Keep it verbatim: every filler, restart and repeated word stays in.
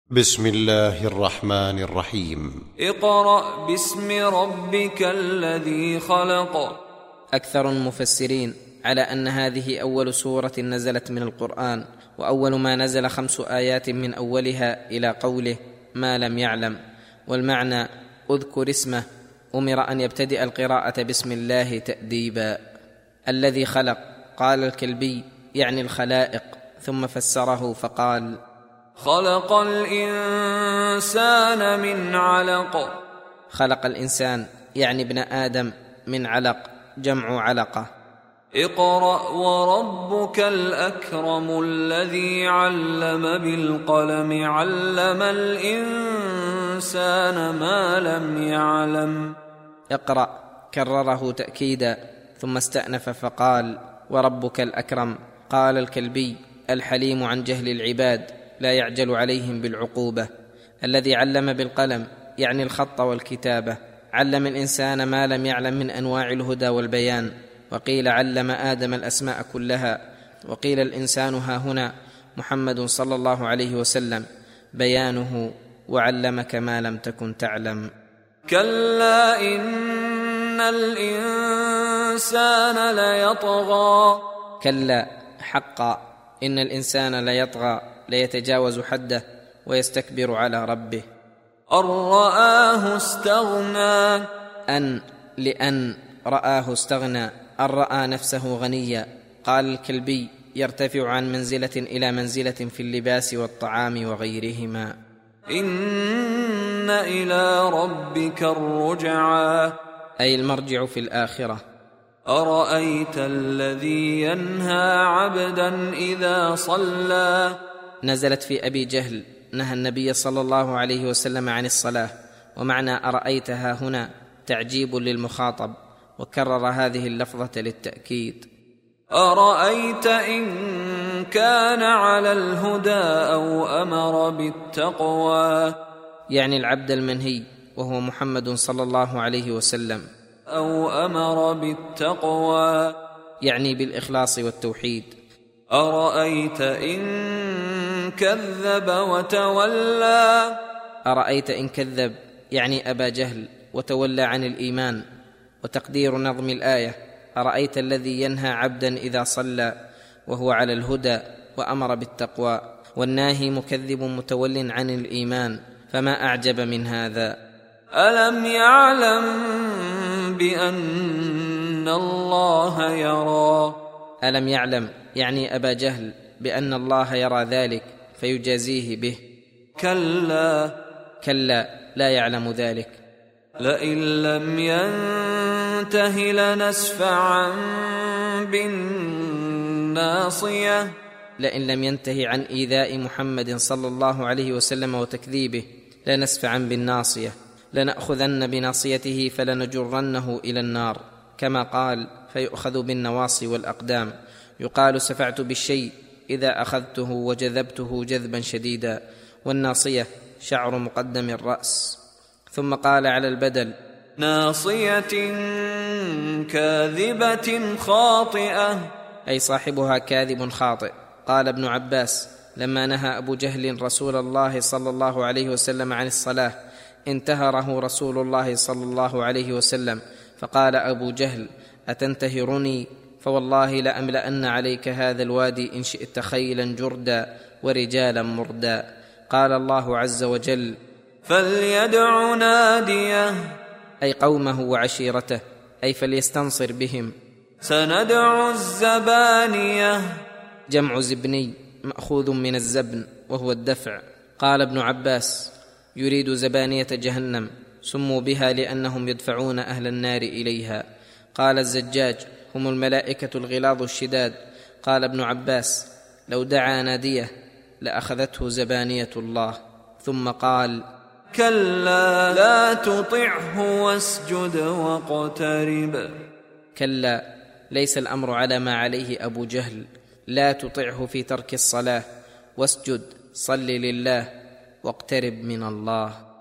بسم الله الرحمن الرحيم. اقرأ باسم ربك الذي خلق. أكثر المفسرين على أن هذه أول سورة نزلت من القرآن، وأول ما نزل خمس آيات من أولها إلى قوله ما لم يعلم، والمعنى اذكر اسمه. أمر أن يبتدئ القراءة بسم الله تأديبا. الذي خلق، قال الكلبي يعني الخلائق، ثم فسره فقال خلق الإنسان من علق. خلق الإنسان يعني ابن آدم من علق، جمع علقة. اقرأ وربك الأكرم الذي علم بالقلم علم الإنسان ما لم يعلم. اقرأ كرره تأكيدا، ثم استأنف فقال وربك الأكرم. قال الكلبي الحليم عن جهل العباد، لا يعجل عليهم بالعقوبة. الذي علم بالقلم يعني الخط والكتابة، علم الإنسان ما لم يعلم من أنواع الهدى والبيان. وقيل علم آدم الأسماء كلها، وقيل الإنسان ها هنا محمد صلى الله عليه وسلم، بيانه وعلمك ما لم تكن تعلم. كلا إن الإنسان ليطغى. كلا حقا إن الإنسان ليطغى، ليتجاوز حده ويستكبر على ربه. أن رآه استغنى. أن لأن رآه استغنى، أن رأى نفسه غنيا. قال الكلبي يرتفع عن منزلة إلى منزلة في اللباس والطعام وغيرهما. إن إلى ربك الرجعى، أي المرجع في الآخرة. أرأيت الذي ينهى عبدا إذا صلى. نزلت في أبي جهل، نهى النبي صلى الله عليه وسلم عن الصلاة، ومعنى أرأيتها هنا تعجيب للمخاطب، وكرر هذه اللفظة للتأكيد. أرأيت إن كان على الهدى أو أمر بالتقوى، يعني العبد المنهي وهو محمد صلى الله عليه وسلم. أو أمر بالتقوى يعني بالإخلاص والتوحيد. أرأيت إن كذب وتولى. أرأيت إن كذب يعني أبا جهل وتولى عن الإيمان. وتقدير نظم الآية أرأيت الذي ينهى عبدا إذا صلى وهو على الهدى وأمر بالتقوى، والناهي مكذب متول عن الإيمان، فما أعجب من هذا. ألم يعلم بأن الله يرى. ألم يعلم يعني أبا جهل بأن الله يرى ذلك فيجازيه به. كلا كلا لا يعلم ذلك. لئن لم ينته لنسفعا بالناصية. لئن لم ينته عن إيذاء محمد صلى الله عليه وسلم وتكذيبه لنسفعا بالناصية، لنأخذن بناصيته فلنجرنه إلى النار، كما قال فيؤخذ بالنواصي والأقدام. يقال سفعت بالشيء إذا أخذته وجذبته جذبا شديدا، والناصية شعر مقدم الرأس. ثم قال على البدل ناصية كاذبة خاطئة، أي صاحبها كاذب خاطئ. قال ابن عباس لما نهى أبو جهل رسول الله صلى الله عليه وسلم عن الصلاة انتهره رسول الله صلى الله عليه وسلم، فقال أبو جهل أتنتهرني؟ فوالله لأملأن عليك هذا الوادي إن شئت خيلا جردا ورجالا مردا. قال الله عز وجل فليدع ناديه، أي قومه وعشيرته، أي فليستنصر بهم. سندع الزبانية، جمع زبني مأخوذ من الزبن وهو الدفع. قال ابن عباس يريد زبانية جهنم، سموا بها لأنهم يدفعون أهل النار إليها. قال الزجاج هم الملائكة الغلاظ الشداد. قال ابن عباس لو دعا ناديه لأخذته زبانية الله. ثم قال كلا لا تطعه واسجد واقترب. كلا ليس الأمر على ما عليه أبو جهل، لا تطعه في ترك الصلاة، واسجد صل لله واقترب من الله.